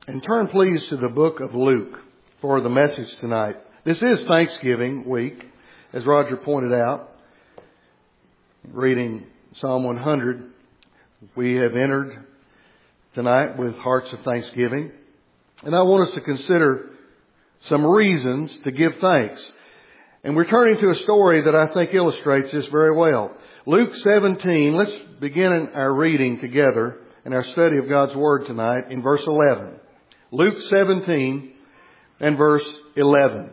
And turn please to the book of Luke for the message tonight. This is Thanksgiving week, as Roger pointed out. Reading Psalm 100, we have entered tonight with hearts of thanksgiving. And I want us to consider some reasons to give thanks. And we're turning to a story that I think illustrates this very well. Luke 17, let's begin our reading together in our study of God's Word tonight in verse 11. Luke 17 and verse 11.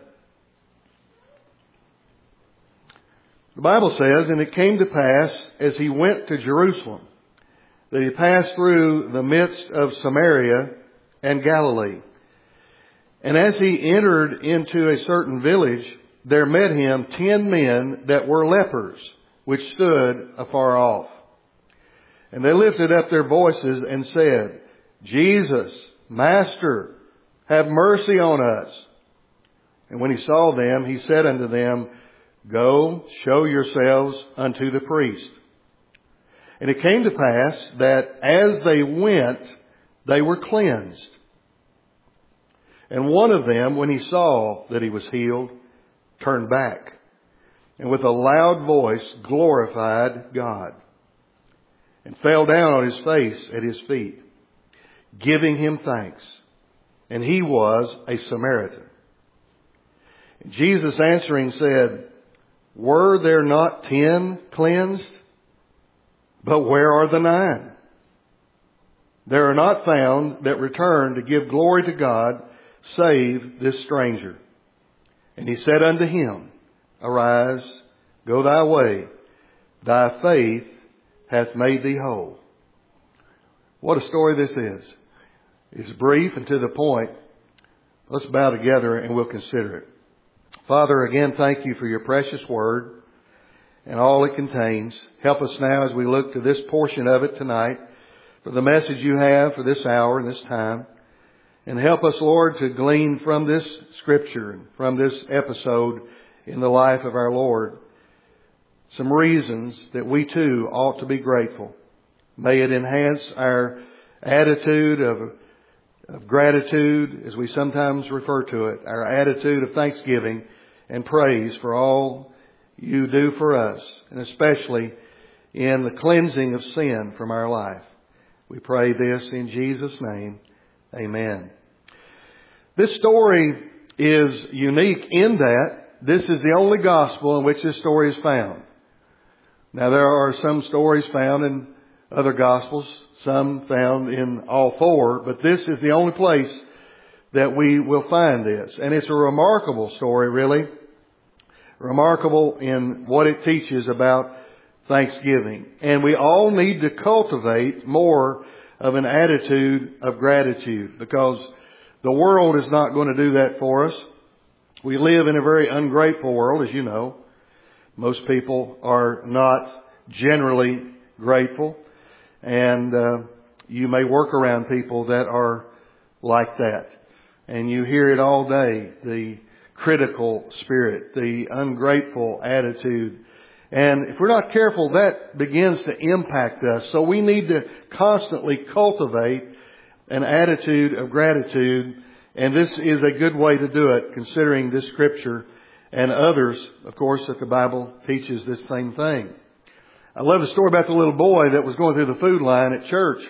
The Bible says, "And it came to pass, as he went to Jerusalem, that he passed through the midst of Samaria and Galilee. And as he entered into a certain village, there met him 10 men that were lepers, which stood afar off. And they lifted up their voices and said, Jesus, Master, have mercy on us. And when he saw them, he said unto them, Go, show yourselves unto the priest. And it came to pass that as they went, they were cleansed. And one of them, when he saw that he was healed, turned back, and with a loud voice glorified God, and fell down on his face at his feet, giving him thanks. And he was a Samaritan. And Jesus answering said, Were there not 10 cleansed? But where are the 9? There are not found that return to give glory to God, save this stranger. And he said unto him, Arise, go thy way, thy faith hath made thee whole." What a story this is. It's brief and to the point. Let's bow together and we'll consider it. Father, again, thank you for your precious word and all it contains. Help us now as we look to this portion of it tonight for the message you have for this hour and this time. And help us, Lord, to glean from this scripture and from this episode in the life of our Lord some reasons that we too ought to be grateful. May it enhance our attitude of gratitude, as we sometimes refer to it, our attitude of thanksgiving and praise for all you do for us, and especially in the cleansing of sin from our life. We pray this in Jesus' name. Amen. This story is unique in that this is the only gospel in which this story is found. Now, there are some stories found in other gospels, some found in all 4, but this is the only place that we will find this. And it's a remarkable story, really. Remarkable in what it teaches about thanksgiving. And we all need to cultivate more of an attitude of gratitude, because the world is not going to do that for us. We live in a very ungrateful world, as you know. Most people are not generally grateful. And you may work around people that are like that. And you hear it all day, the critical spirit, the ungrateful attitude. And if we're not careful, that begins to impact us. So we need to constantly cultivate an attitude of gratitude. And this is a good way to do it, considering this scripture and others, of course, that the Bible teaches this same thing. I love the story about the little boy that was going through the food line at church.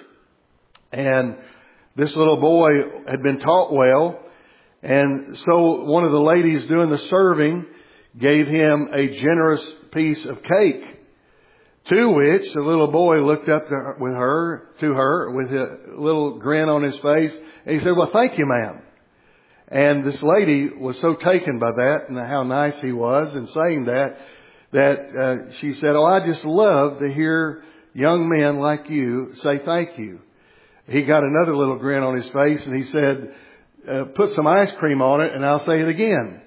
And this little boy had been taught well. And so one of the ladies doing the serving gave him a generous piece of cake, to which the little boy looked up to her with a little grin on his face. And he said, "Well, thank you, ma'am." And this lady was so taken by that and how nice he was in saying that she said, "Oh, I just love to hear young men like you say thank you." He got another little grin on his face and he said, "Put some ice cream on it and I'll say it again."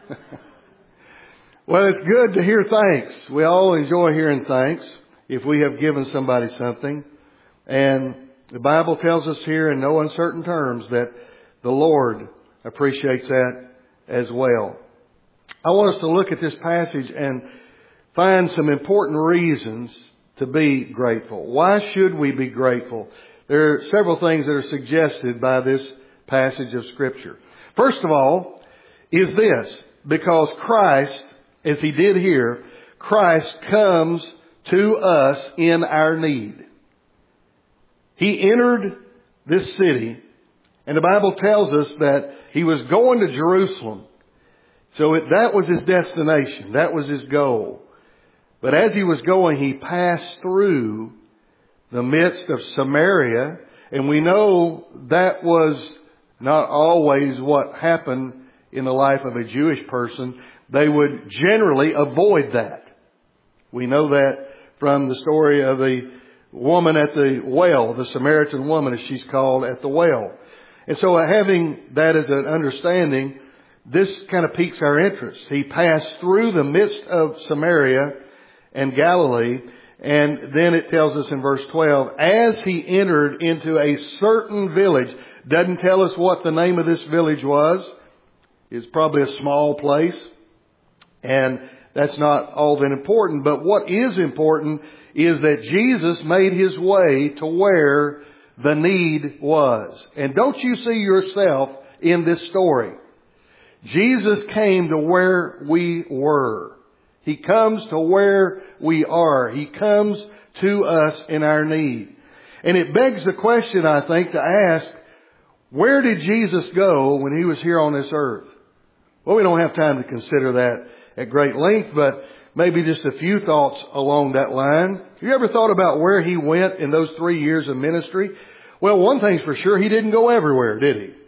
Well, it's good to hear thanks. We all enjoy hearing thanks if we have given somebody something. And the Bible tells us here in no uncertain terms that the Lord appreciates that as well. I want us to look at this passage and find some important reasons to be grateful. Why should we be grateful? There are several things that are suggested by this passage of Scripture. First of all is this, because Christ, as He did here, Christ comes to us in our need. He entered this city, and the Bible tells us that He was going to Jerusalem. So that was His destination. That was His goal. But as He was going, He passed through the midst of Samaria, and we know that was not always what happened in the life of a Jewish person. They would generally avoid that. We know that from the story of the woman at the well, the Samaritan woman as she's called at the well. And so having that as an understanding, this kind of piques our interest. He passed through the midst of Samaria and Galilee, and then it tells us in verse 12, as He entered into a certain village, doesn't tell us what the name of this village was. It's probably a small place, and that's not all that important. But what is important is that Jesus made His way to where the need was. And don't you see yourself in this story? Jesus came to where we were. He comes to where we are. He comes to us in our need. And it begs the question, I think, to ask, where did Jesus go when He was here on this earth? Well, we don't have time to consider that at great length, but maybe just a few thoughts along that line. Have you ever thought about where He went in those 3 years of ministry? Well, one thing's for sure, He didn't go everywhere, did He?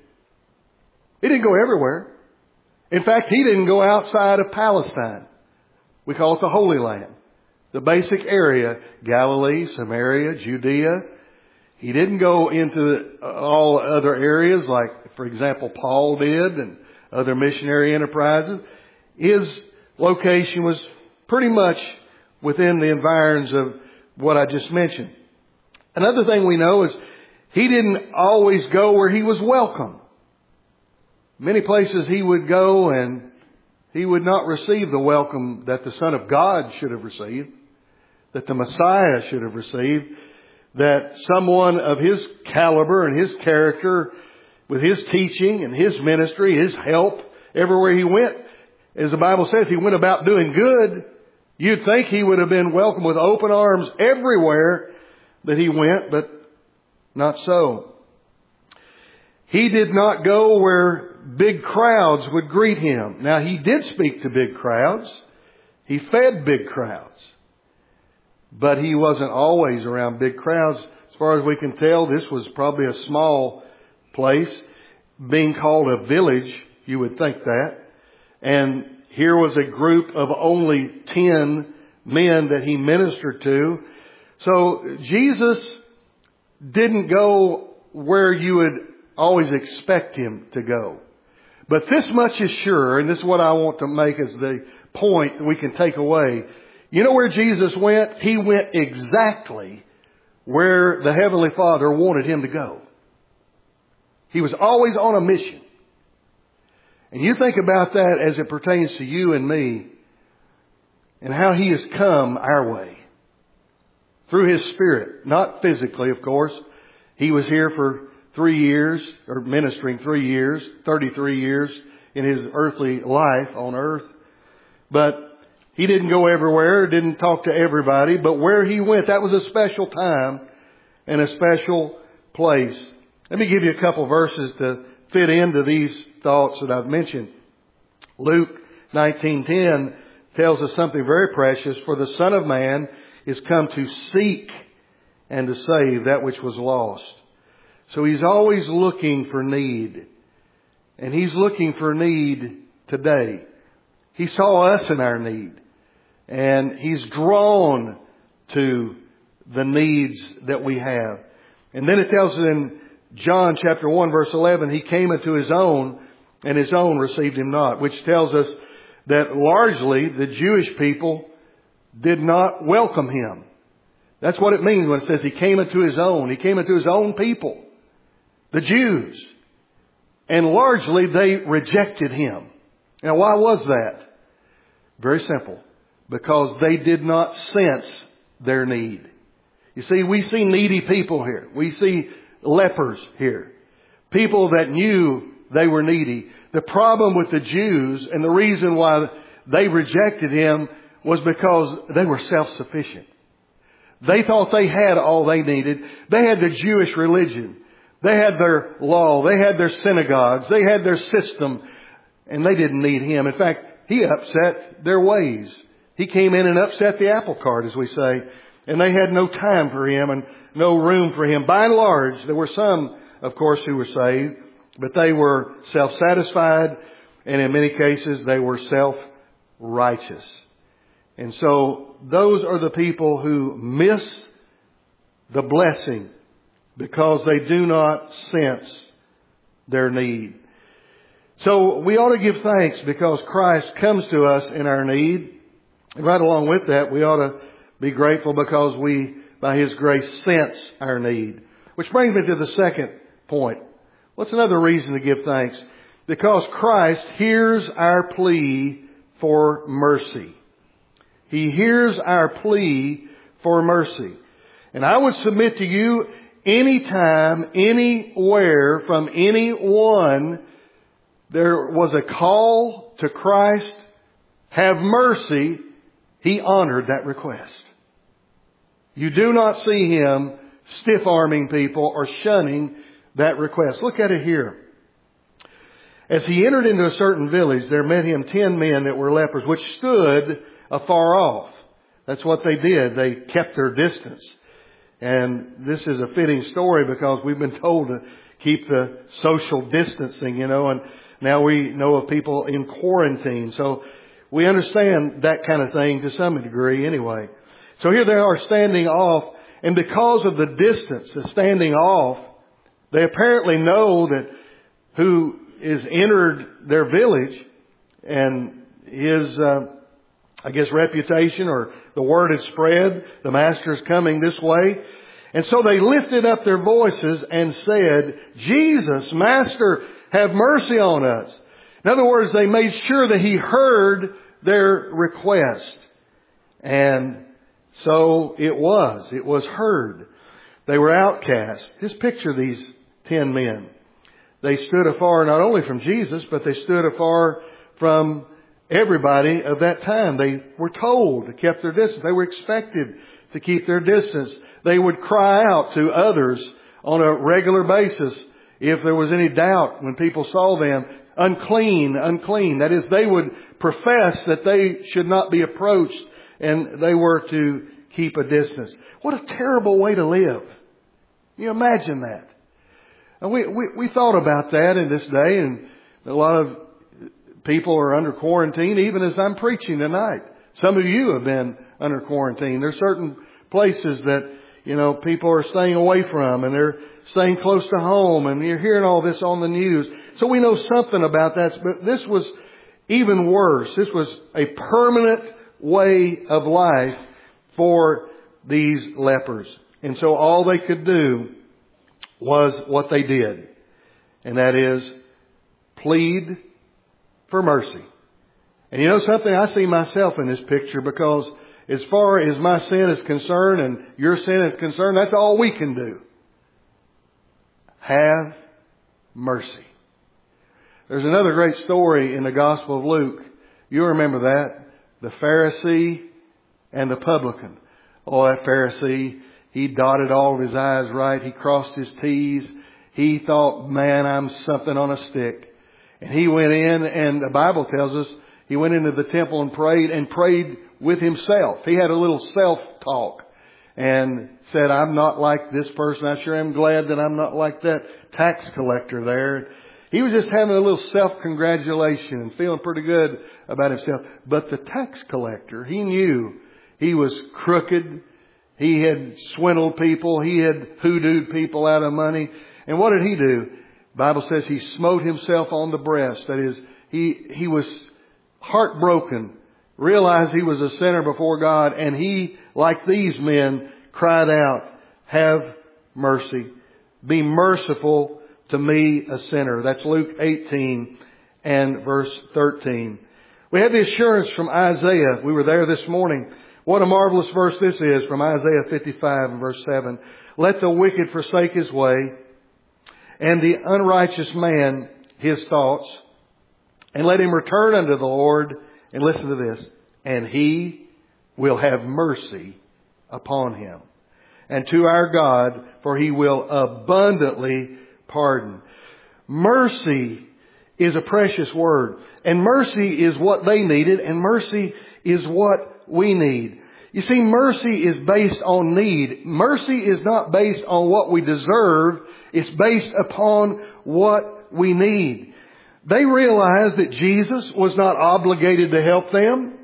He didn't go everywhere. In fact, He didn't go outside of Palestine. We call it the Holy Land. The basic area, Galilee, Samaria, Judea. He didn't go into all other areas like, for example, Paul did and other missionary enterprises. His location was pretty much within the environs of what I just mentioned. Another thing we know is He didn't always go where He was welcome. Many places He would go and He would not receive the welcome that the Son of God should have received, that the Messiah should have received, that someone of His caliber and His character, with His teaching and His ministry, His help, everywhere He went, as the Bible says, He went about doing good. You'd think He would have been welcomed with open arms everywhere that He went, but not so. He did not go where big crowds would greet Him. Now, He did speak to big crowds. He fed big crowds. But He wasn't always around big crowds. As far as we can tell, this was probably a small place. Being called a village, you would think that. And here was a group of only 10 men that He ministered to. So Jesus didn't go where you would always expect Him to go. But this much is sure, and this is what I want to make as the point that we can take away. You know where Jesus went? He went exactly where the Heavenly Father wanted Him to go. He was always on a mission. And you think about that as it pertains to you and me, and how He has come our way. Through His Spirit. Not physically, of course. He was here for 3 years, or ministering 3 years, 33 years in His earthly life on earth. But He didn't go everywhere, didn't talk to everybody, but where He went, that was a special time and a special place. Let me give you a couple verses to fit into these thoughts that I've mentioned. Luke 19:10 tells us something very precious. For the Son of Man is come to seek and to save that which was lost. So He's always looking for need. And He's looking for need today. He saw us in our need. And He's drawn to the needs that we have. And then it tells us in John chapter 1 verse 11, He came into His own and His own received Him not. Which tells us that largely the Jewish people did not welcome Him. That's what it means when it says He came into His own. He came into His own people. The Jews. And largely they rejected Him. Now why was that? Very simple. Because they did not sense their need. You see, we see needy people here. We see lepers here. People that knew they were needy. The problem with the Jews and the reason why they rejected Him was because they were self-sufficient. They thought they had all they needed. They had the Jewish religion. They had their law. They had their synagogues. They had their system. And they didn't need Him. In fact, He upset their ways. He came in and upset the apple cart, as we say. And they had no time for Him and no room for Him. By and large, there were some, of course, who were saved. But they were self-satisfied. And in many cases, they were self-righteous. And so those are the people who miss the blessing because they do not sense their need. So we ought to give thanks because Christ comes to us in our need. And right along with that, we ought to be grateful because we, by His grace, sense our need. Which brings me to the second point. What's another reason to give thanks? Because Christ hears our plea for mercy. He hears our plea for mercy. And I would submit to you, anytime, anywhere, from anyone, there was a call to Christ, have mercy, He honored that request. You do not see Him stiff-arming people or shunning that request. Look at it here. As He entered into a certain village, there met Him 10 men that were lepers, which stood afar off. That's what they did. They kept their distance. And this is a fitting story because we've been told to keep the social distancing, and now we know of people in quarantine. So we understand that kind of thing to some degree anyway. So here they are standing off, and because of the distance, the standing off, they apparently know that who is entered their village and his reputation or the word had spread. The Master's coming this way. And so they lifted up their voices and said, Jesus, Master, have mercy on us. In other words, they made sure that He heard their request. And so it was heard. They were outcast. Just picture these 10 men. They stood afar not only from Jesus, but they stood afar from everybody of that time. They were told to keep their distance. They were expected to keep their distance. They would cry out to others on a regular basis if there was any doubt when people saw them. Unclean, unclean. That is, they would profess that they should not be approached and they were to keep a distance. What a terrible way to live. Can you imagine that? And we thought about that in this day, and a lot of people are under quarantine, even as I'm preaching tonight. Some of you have been under quarantine. There's certain places that, people are staying away from, and they're staying close to home, and you're hearing all this on the news. So we know something about that, but this was even worse. This was a permanent way of life for these lepers. And so all they could do was what they did. And that is plead for mercy. And you know something? I see myself in this picture because as far as my sin is concerned and your sin is concerned, that's all we can do. Have mercy. There's another great story in the Gospel of Luke. You remember that. The Pharisee and the publican. Oh, that Pharisee, he dotted all of his I's right. He crossed his T's. He thought, man, I'm something on a stick. And he went in, and the Bible tells us, he went into the temple and prayed with himself. He had a little self-talk and said, I'm not like this person. I sure am glad that I'm not like that tax collector there. He was just having a little self-congratulation and feeling pretty good about himself. But the tax collector, he knew he was crooked. He had swindled people. He had hoodooed people out of money. And what did he do? The Bible says he smote himself on the breast. That is, he was heartbroken, realized he was a sinner before God, and he, like these men, cried out, have mercy. Be merciful to me, a sinner. That's Luke 18 and verse 13. We have the assurance from Isaiah. We were there this morning. What a marvelous verse this is from Isaiah 55 and verse 7. Let the wicked forsake his way, and the unrighteous man his thoughts, and let him return unto the Lord, and listen to this, and He will have mercy upon him, and to our God, for He will abundantly pardon. Mercy is a precious word, and mercy is what they needed, and mercy is what we need. You see, mercy is based on need. Mercy is not based on what we deserve. It's based upon what we need. They realized that Jesus was not obligated to help them.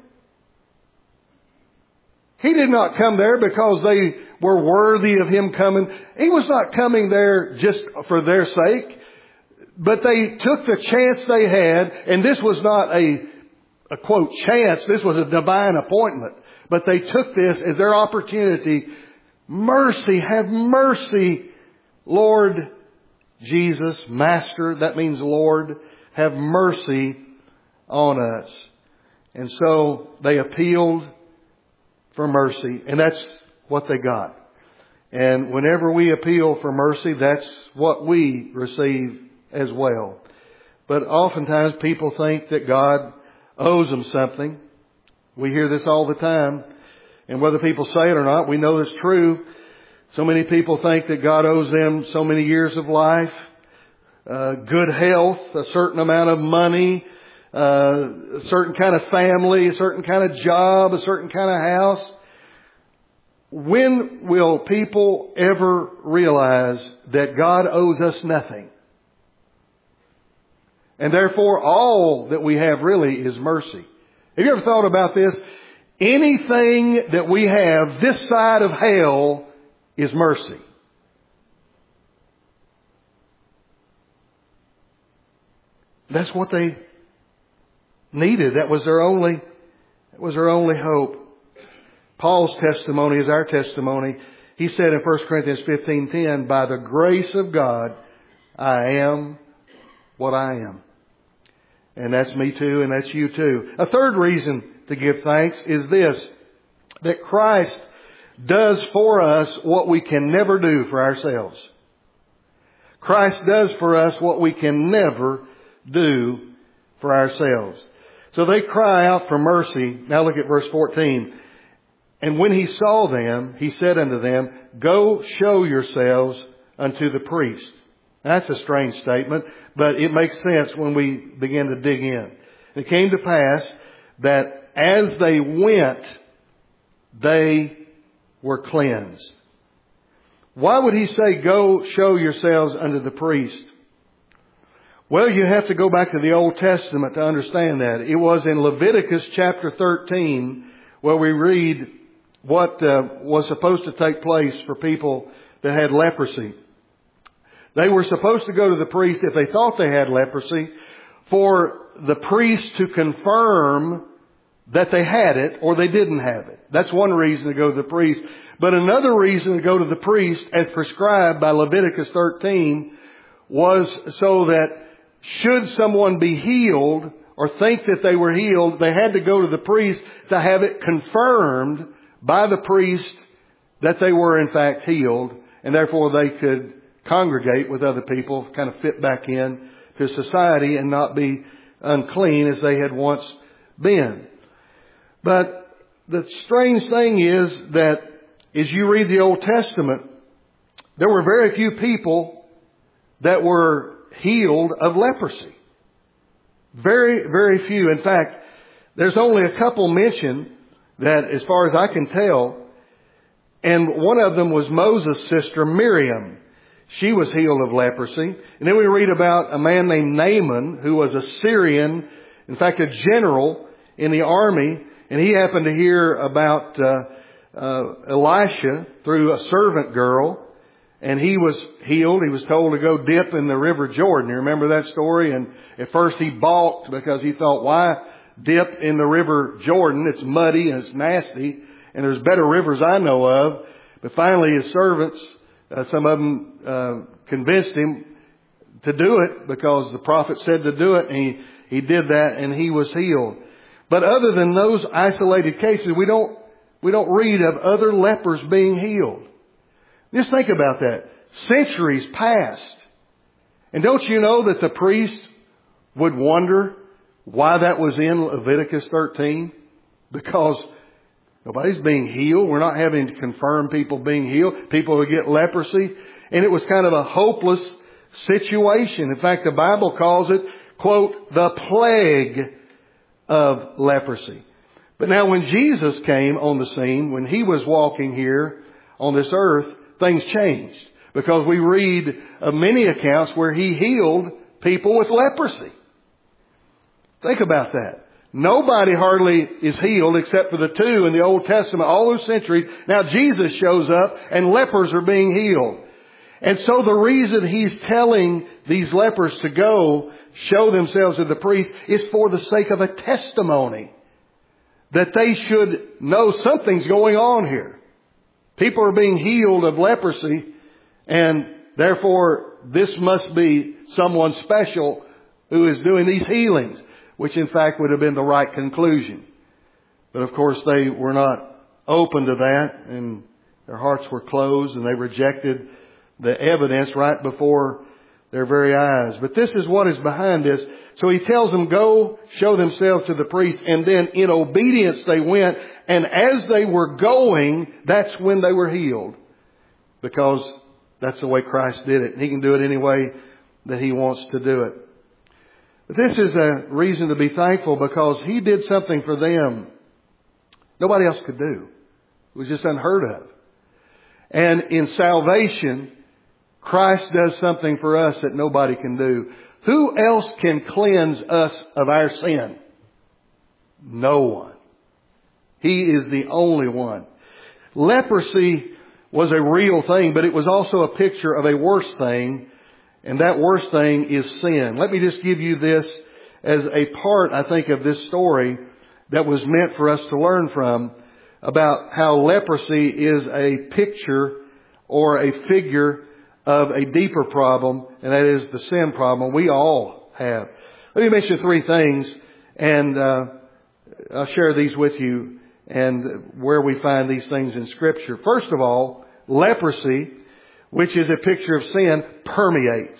He did not come there because they were worthy of Him coming. He was not coming there just for their sake. But they took the chance they had, and this was not a quote, chance. This was a divine appointment. But they took this as their opportunity. Mercy, have mercy, Lord Jesus, Master, that means Lord, have mercy on us. And so they appealed for mercy, and that's what they got. And whenever we appeal for mercy, that's what we receive as well. But oftentimes people think that God owes them something. We hear this all the time. And whether people say it or not, we know it's true. So many people think that God owes them so many years of life, good health, a certain amount of money, a certain kind of family, a certain kind of job, a certain kind of house. When will people ever realize that God owes us nothing? And therefore, all that we have really is mercy. Have you ever thought about this? Anything that we have this side of hell is mercy. That's what they needed. That was their only hope. Paul's testimony is our testimony. He said in 1 Corinthians 15:10, by the grace of God, I am what I am. And that's me too, and that's you too. A third reason to give thanks is this, that Christ does for us what we can never do for ourselves. Christ does for us what we can never do for ourselves. So they cry out for mercy. Now look at verse 14. And when He saw them, He said unto them, go show yourselves unto the priest. That's a strange statement, but it makes sense when we begin to dig in. It came to pass that as they went, they were cleansed. Why would He say, go show yourselves unto the priest? Well, you have to go back to the Old Testament to understand that. It was in Leviticus chapter 13 where we read what was supposed to take place for people that had leprosy. They were supposed to go to the priest if they thought they had leprosy, for the priest to confirm that they had it or they didn't have it. That's one reason to go to the priest. But another reason to go to the priest, as prescribed by Leviticus 13, was so that should someone be healed or think that they were healed, they had to go to the priest to have it confirmed by the priest that they were in fact healed, and therefore they could congregate with other people, kind of fit back in to society and not be unclean as they had once been. But the strange thing is that as you read the Old Testament, there were very few people that were healed of leprosy. Very, very few. In fact, there's only a couple mentioned that, as far as I can tell, and one of them was Moses' sister Miriam. She was healed of leprosy. And then we read about a man named Naaman, who was a Syrian, in fact a general in the army, and he happened to hear about Elisha through a servant girl, and he was healed. He was told to go dip in the river Jordan. You remember that story? And at first he balked because he thought, why dip in the river Jordan? It's muddy and it's nasty, and there's better rivers I know of. But finally his servants, some of them convinced him to do it because the prophet said to do it, and he did that and he was healed. But other than those isolated cases, we don't read of other lepers being healed. Just think about that. Centuries passed And don't you know that the priest would wonder why that was in Leviticus 13? Because nobody's being healed. We're not having to confirm people being healed. People who get leprosy. And it was kind of a hopeless situation. In fact, the Bible calls it, quote, the plague of leprosy. But now when Jesus came on the scene, when He was walking here on this earth, things changed. Because we read of many accounts where He healed people with leprosy. Think about that. Nobody hardly is healed except for the two in the Old Testament all those centuries. Now Jesus shows up and lepers are being healed. And so the reason He's telling these lepers to go show themselves to the priest is for the sake of a testimony. That they should know something's going on here. People are being healed of leprosy, and therefore this must be someone special who is doing these healings, which in fact would have been the right conclusion. But of course they were not open to that, and their hearts were closed, and they rejected the evidence right before their very eyes. But this is what is behind this. So He tells them, go show themselves to the priest. And then in obedience they went. And as they were going, that's when they were healed. Because that's the way Christ did it. And He can do it any way that He wants to do it. But this is a reason to be thankful, because He did something for them nobody else could do. It was just unheard of. And in salvation, Christ does something for us that nobody can do. Who else can cleanse us of our sin? No one. He is the only one. Leprosy was a real thing, but it was also a picture of a worse thing. And that worse thing is sin. Let me just give you this as a part, I think, of this story that was meant for us to learn from, about how leprosy is a picture or a figure of a deeper problem, and that is the sin problem we all have. Let me mention three things, and I'll share these with you and where we find these things in Scripture. First of all, leprosy, which is a picture of sin, permeates.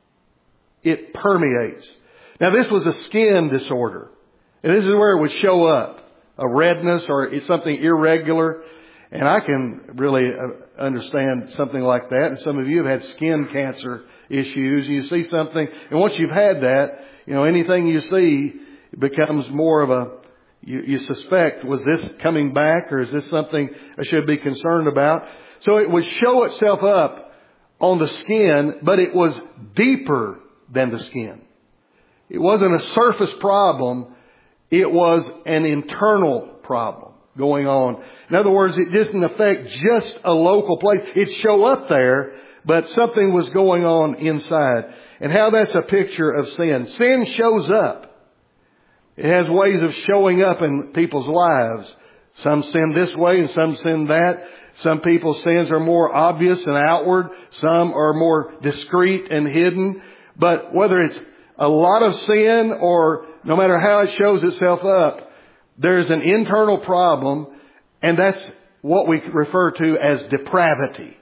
It permeates. Now, this was a skin disorder, and this is where it would show up. A redness or something irregular. And I can really understand something like that. And some of you have had skin cancer issues. You see something, and once you've had that, anything you see becomes more of you suspect, was this coming back, or is this something I should be concerned about? So it would show itself up on the skin, but it was deeper than the skin. It wasn't a surface problem. It was an internal problem going on. In other words, it didn't affect just a local place. It'd show up there, but something was going on inside. And how that's a picture of sin. Sin shows up. It has ways of showing up in people's lives. Some sin this way and some sin that. Some people's sins are more obvious and outward. Some are more discreet and hidden. But whether it's a lot of sin or no matter how it shows itself up, there's an internal problem, and that's what we refer to as depravity.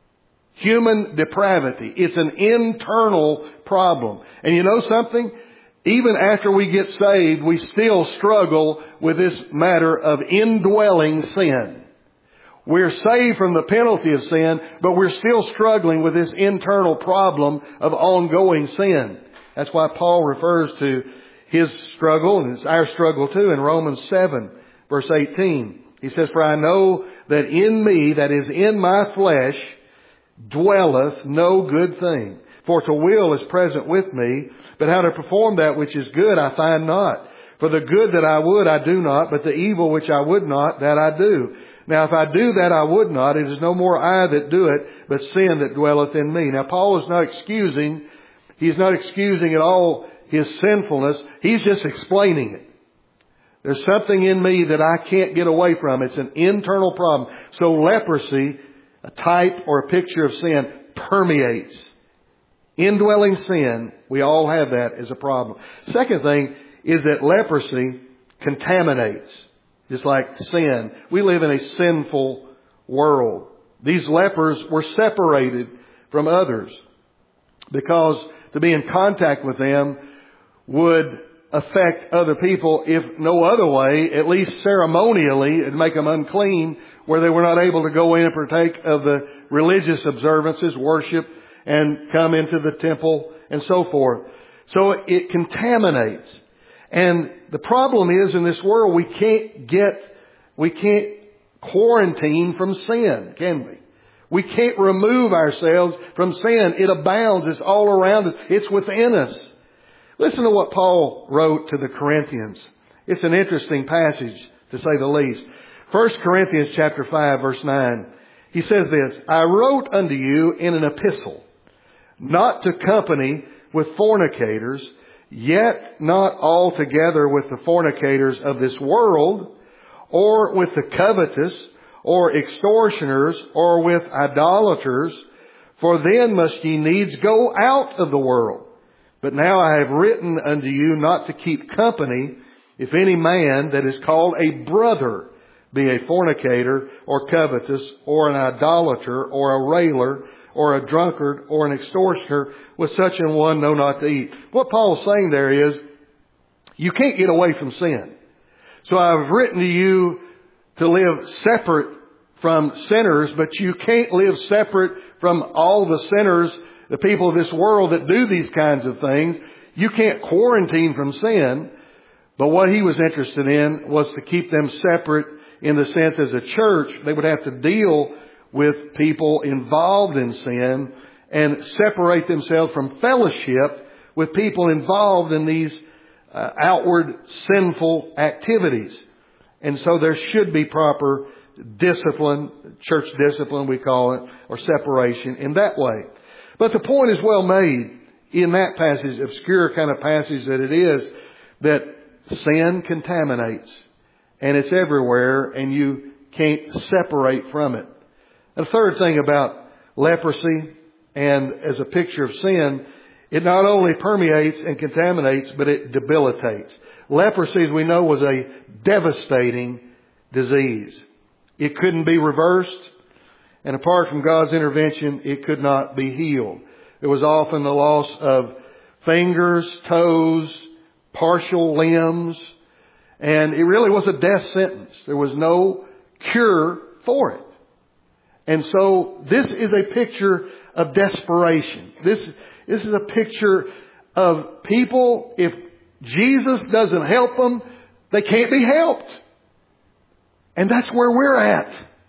Human depravity. It's an internal problem. And you know something? Even after we get saved, we still struggle with this matter of indwelling sin. We're saved from the penalty of sin, but we're still struggling with this internal problem of ongoing sin. That's why Paul refers to his struggle, and it's our struggle too, in Romans 7, verse 18. He says, "For I know that in me, that is in my flesh, dwelleth no good thing. For to will is present with me, but how to perform that which is good I find not. For the good that I would I do not, but the evil which I would not, that I do. Now if I do that I would not, it is no more I that do it, but sin that dwelleth in me." Now Paul is not excusing, he's not excusing at all his sinfulness. He's just explaining it. There's something in me that I can't get away from. It's an internal problem. So leprosy, a type or a picture of sin, permeates. Indwelling sin, we all have that as a problem. Second thing is that leprosy contaminates. Just like sin. We live in a sinful world. These lepers were separated from others because to be in contact with them would affect other people, if no other way, at least ceremonially, it'd make them unclean, where they were not able to go in and partake of the religious observances, worship, and come into the temple and so forth. So it contaminates. And the problem is, in this world, we can't quarantine from sin, can we? We can't remove ourselves from sin. It abounds. It's all around us. It's within us. Listen to what Paul wrote to the Corinthians. It's an interesting passage, to say the least. 1 Corinthians chapter 5, verse 9. He says this, I wrote unto you in an epistle, not to company with fornicators, yet not altogether with the fornicators of this world, or with the covetous, or extortioners, or with idolaters, for then must ye needs go out of the world. But now I have written unto you not to keep company, if any man that is called a brother be a fornicator, or covetous, or an idolater, or a railer, or a drunkard, or an extortioner, with such an one know not to eat. What Paul's saying there is, you can't get away from sin. So I've written to you to live separate from sinners, but you can't live separate from all the sinners, the people of this world that do these kinds of things. You can't quarantine from sin. But what he was interested in was to keep them separate, in the sense, as a church, they would have to deal with people involved in sin and separate themselves from fellowship with people involved in these outward sinful activities. And so there should be proper discipline, church discipline we call it, or separation in that way. But the point is well made in that passage, obscure kind of passage that it is, that sin contaminates and it's everywhere and you can't separate from it. The third thing about leprosy, and as a picture of sin, it not only permeates and contaminates, but it debilitates. Leprosy, as we know, was a devastating disease. It couldn't be reversed, and apart from God's intervention, it could not be healed. There was often the loss of fingers, toes, partial limbs, and it really was a death sentence. There was no cure for it. And so this is a picture of desperation. This is a picture of people, if Jesus doesn't help them, they can't be helped. And that's where we're at.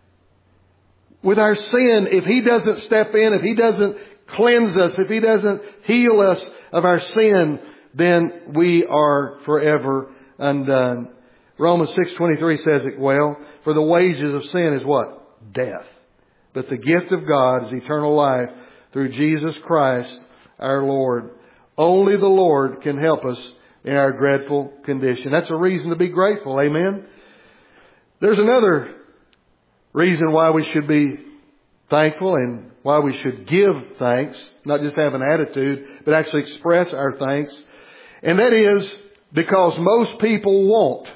With our sin, if He doesn't step in, if He doesn't cleanse us, if He doesn't heal us of our sin, then we are forever undone. Romans 6:23 says it well. For the wages of sin is what? Death. But the gift of God is eternal life through Jesus Christ our Lord. Only the Lord can help us in our dreadful condition. That's a reason to be grateful. Amen. There's another reason why we should be thankful and why we should give thanks. Not just have an attitude, but actually express our thanks. And that is because most people won't.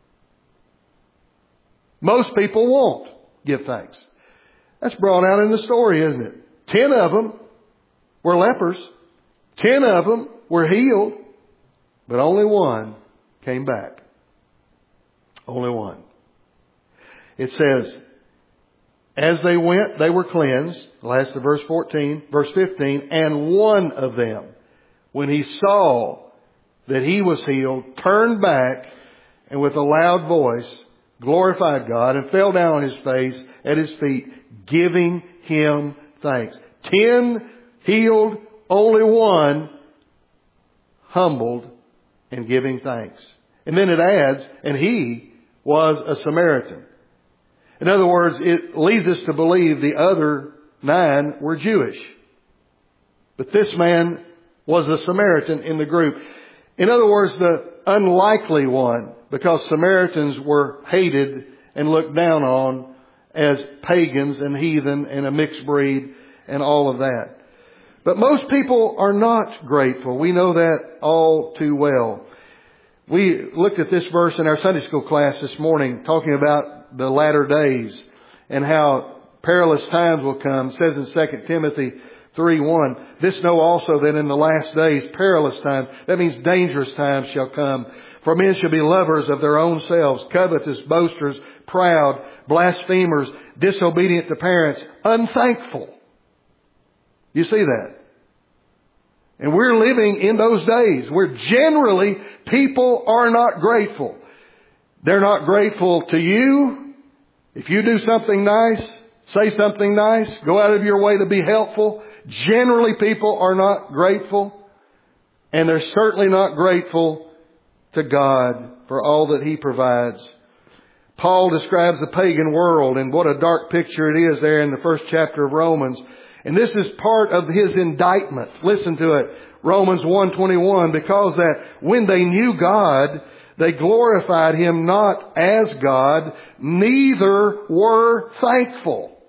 Most people won't give thanks. That's brought out in the story, isn't it? 10 of them were lepers. 10 of them were healed. But only one came back. Only one. It says, as they went, they were cleansed. Last of verse 14, verse 15. And one of them, when he saw that he was healed, turned back and with a loud voice glorified God and fell down on his face at His feet, giving Him thanks. 10 healed, only one humbled and giving thanks. And then it adds, and he was a Samaritan. In other words, it leads us to believe the other 9 were Jewish. But this man was a Samaritan in the group. In other words, the unlikely one, because Samaritans were hated and looked down on as pagans and heathen and a mixed breed and all of that. But most people are not grateful. We know that all too well. We looked at this verse in our Sunday school class this morning, talking about the latter days and how perilous times will come. It says in 2 Timothy 3:1. This know also that in the last days perilous times, that means dangerous times shall come. For men shall be lovers of their own selves, covetous, boasters, proud, blasphemers, disobedient to parents, unthankful. You see that? And we're living in those days where generally people are not grateful. They're not grateful to you. If you do something nice, say something nice, go out of your way to be helpful. Generally people are not grateful. And they're certainly not grateful to God for all that He provides. Paul describes the pagan world, and what a dark picture it is there in the first chapter of Romans. And this is part of his indictment. Listen to it. Romans 1:21, because that when they knew God, they glorified Him not as God, neither were thankful.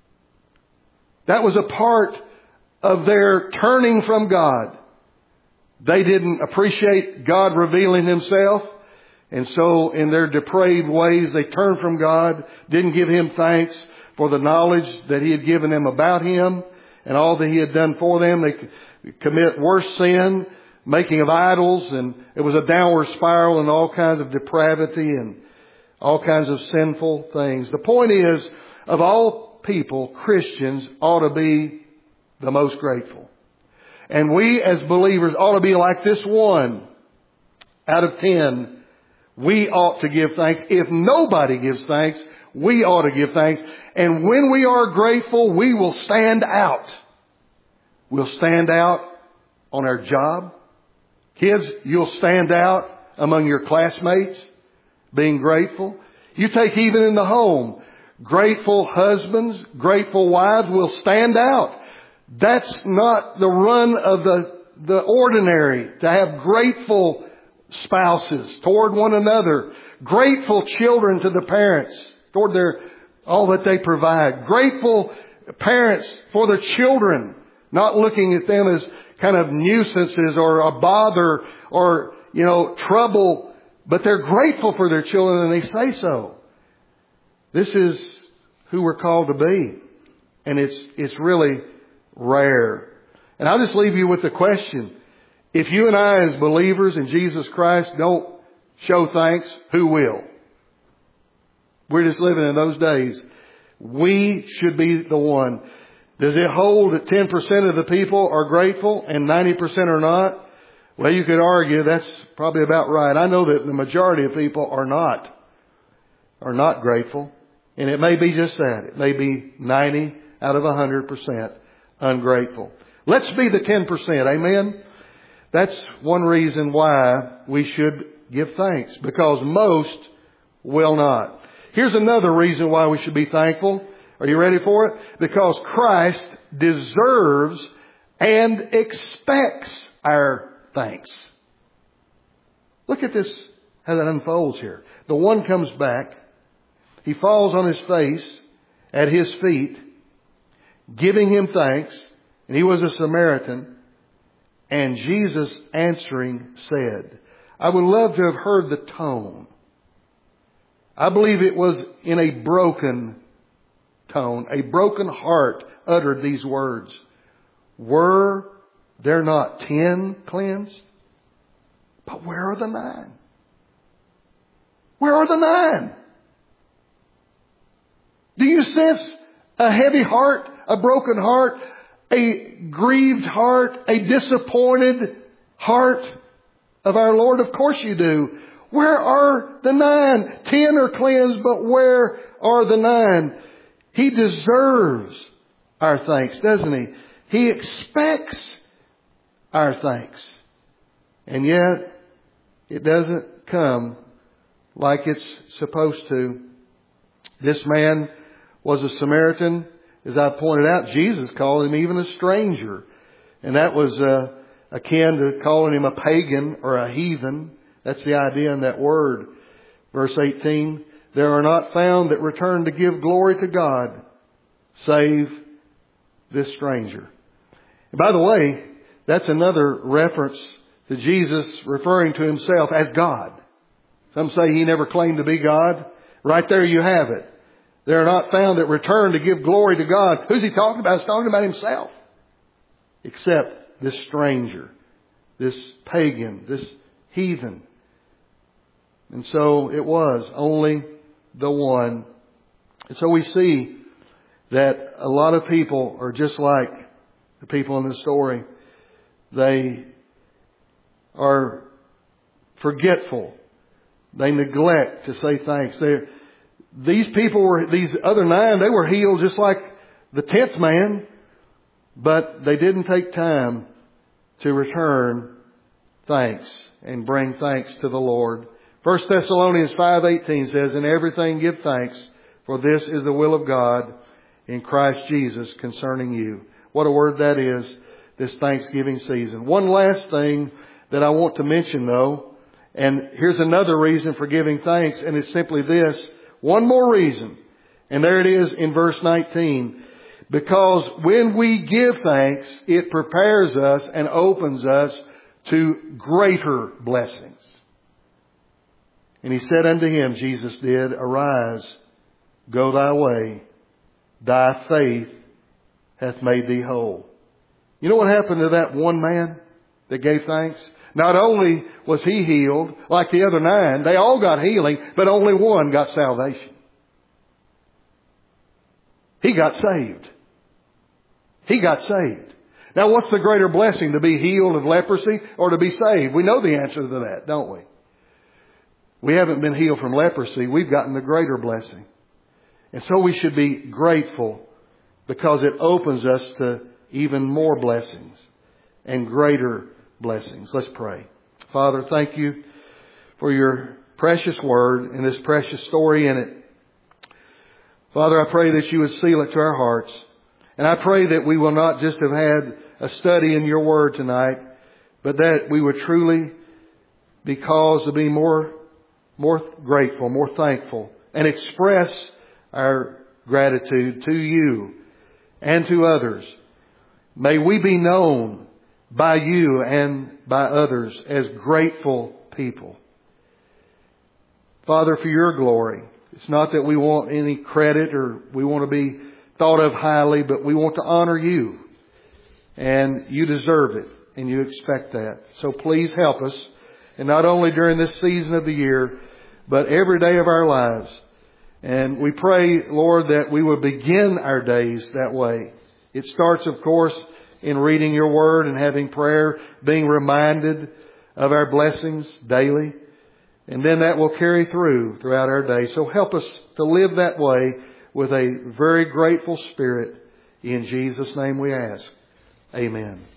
That was a part of their turning from God. They didn't appreciate God revealing Himself. And so in their depraved ways, they turned from God, didn't give Him thanks for the knowledge that He had given them about Him and all that He had done for them. They commit worse sin, making of idols, and it was a downward spiral and all kinds of depravity and all kinds of sinful things. The point is, of all people, Christians ought to be the most grateful. And we as believers ought to be like this one out of 10. We ought to give thanks. If nobody gives thanks, we ought to give thanks. And when we are grateful, we will stand out. We'll stand out on our job. Kids, you'll stand out among your classmates being grateful. You take even in the home, grateful husbands, grateful wives will stand out. That's not the run of the ordinary, to have grateful spouses toward one another, grateful children to the parents toward all that they provide, grateful parents for their children, not looking at them as kind of nuisances or a bother or, trouble, but they're grateful for their children and they say so. This is who we're called to be. And it's really rare. And I'll just leave you with the question. If you and I as believers in Jesus Christ don't show thanks, who will? We're just living in those days. We should be the one. Does it hold that 10% of the people are grateful and 90% are not? Well, you could argue that's probably about right. I know that the majority of people are not grateful. And it may be just that. It may be 90 out of 100% ungrateful. Let's be the 10%. Amen? That's one reason why we should give thanks. Because most will not. Here's another reason why we should be thankful. Are you ready for it? Because Christ deserves and expects our thanks. Look at this, how that unfolds here. The one comes back. He falls on his face at His feet, giving Him thanks. And he was a Samaritan. And Jesus answering said, I would love to have heard the tone. I believe it was in a broken tone. A broken heart uttered these words. Were there not 10 cleansed? But where are the 9? Where are the 9? Do you sense a heavy heart, a broken heart, a grieved heart, a disappointed heart of our Lord? Of course you do. Where are the 9? 10 are cleansed, but where are the 9? He deserves our thanks, doesn't He? He expects our thanks. And yet, it doesn't come like it's supposed to. This man was a Samaritan. As I pointed out, Jesus called him even a stranger. And that was akin to calling him a pagan or a heathen. That's the idea in that word. Verse 18, there are not found that return to give glory to God, save this stranger. And by the way, that's another reference to Jesus referring to Himself as God. Some say He never claimed to be God. Right there you have it. They are not found that return to give glory to God. Who's He talking about? He's talking about Himself. except this stranger, this pagan, this heathen. And so it was only the one. And so we see that a lot of people are just like the people in the story. They are forgetful. They neglect to say thanks. These other 9, they were healed just like the 10th man, but they didn't take time to return thanks and bring thanks to the Lord. 1 Thessalonians 5:18 says, "In everything give thanks, for this is the will of God in Christ Jesus concerning you." What a word that is, this Thanksgiving season. One last thing that I want to mention though, and here's another reason for giving thanks, and it's simply this. One more reason. And there it is in verse 19. Because when we give thanks, it prepares us and opens us to greater blessings. And he said unto him, Jesus did, "Arise, go thy way. Thy faith hath made thee whole." You know what happened to that one man that gave thanks? Not only was he healed, like the other 9, they all got healing, but only one got salvation. He got saved. He got saved. Now what's the greater blessing, to be healed of leprosy or to be saved? We know the answer to that, don't we? We haven't been healed from leprosy. We've gotten the greater blessing. And so we should be grateful because it opens us to even more blessings and greater blessings. Let's pray. Father, thank you for your precious word and this precious story in it. Father, I pray that you would seal it to our hearts. And I pray that we will not just have had a study in your word tonight, but that we would truly be caused to be more grateful, more thankful, and express our gratitude to you and to others. May we be known by you and by others as grateful people. Father, for your glory. It's not that we want any credit or we want to be thought of highly, but we want to honor you. And you deserve it, and you expect that. So please help us, and not only during this season of the year, but every day of our lives. And we pray, Lord, that we will begin our days that way. It starts, of course, in reading your word and having prayer, being reminded of our blessings daily. And then that will carry throughout our day. So help us to live that way with a very grateful spirit. In Jesus' name we ask. Amen.